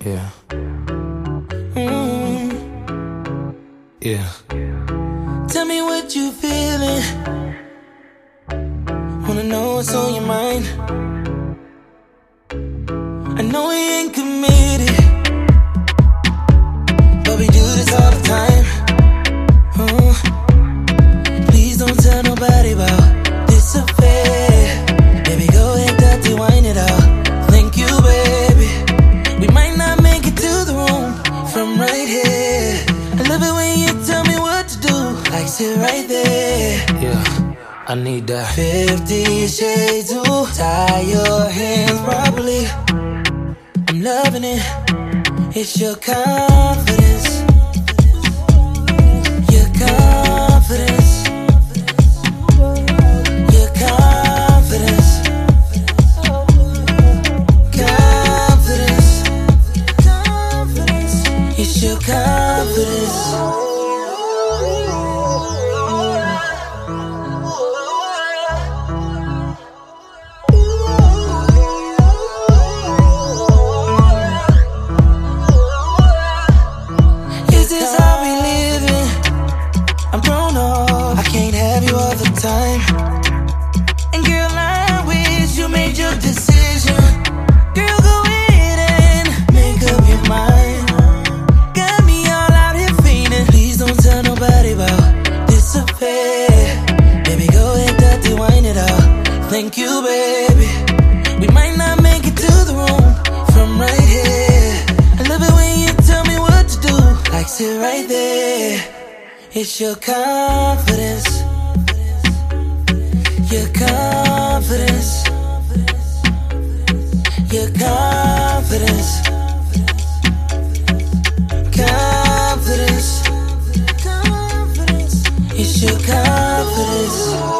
Yeah. Mm. Yeah. Tell me what you feeling. Wanna know what's on your mind. I know we ain't committed, but we do this all the time. Please don't tell nobody about this affair. Baby, go ahead, dirty, wind it out. Thank you, baby. We might not make it to the room from right here. I love it when you tell me what to do, like sit right there. Yeah, I need that 50 shades to tie your hands properly. I'm loving it. It's your confidence. Your confidence. Your confidence. Confidence. It's your confidence. Time. And girl, I wish you made your decision. Girl, go ahead and make up your mind. Got me all out here feeling. Please don't tell nobody about this affair. Baby, go ahead, dirty, wind it out. Thank you, baby. We might not make it to the room from right here. I love it when you tell me what to do, like sit right there. It's your confidence. Your confidence. Your confidence. Confidence. It's your confidence.